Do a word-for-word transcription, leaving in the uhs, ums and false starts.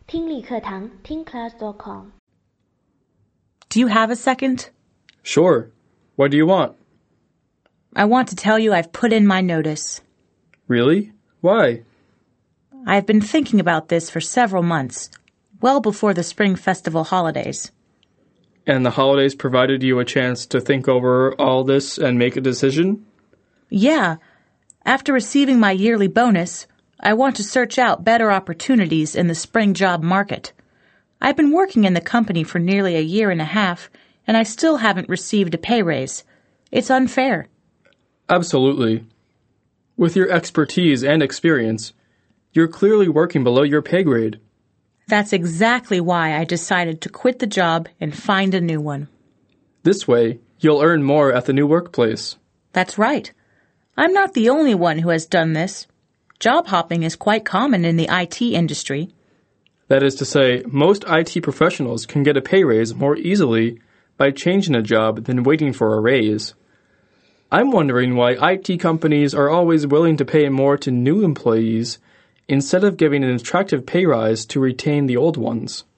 听力课堂听 class dot com。 Do you have a second? Sure. What do you want? I want to tell you I've put in my notice. Really? Why? I've been thinking about this for several months, well before the Spring Festival holidays. And the holidays provided you a chance to think over all this and make a decision? Yeah. After receiving my yearly bonus, I want to search out better opportunities in the spring job market. I've been working in the company for nearly a year and a half, and I still haven't received a pay raise. It's unfair. Absolutely. With your expertise and experience, you're clearly working below your pay grade. That's exactly why I decided to quit the job and find a new one. This way, you'll earn more at the new workplace. That's right. I'm not the only one who has done this. Job hopping is quite common in the I T industry. That is to say, most I T professionals can get a pay raise more easily by changing a job than waiting for a raise. I'm wondering why I T companies are always willing to pay more to new employees instead of giving an attractive pay rise to retain the old ones.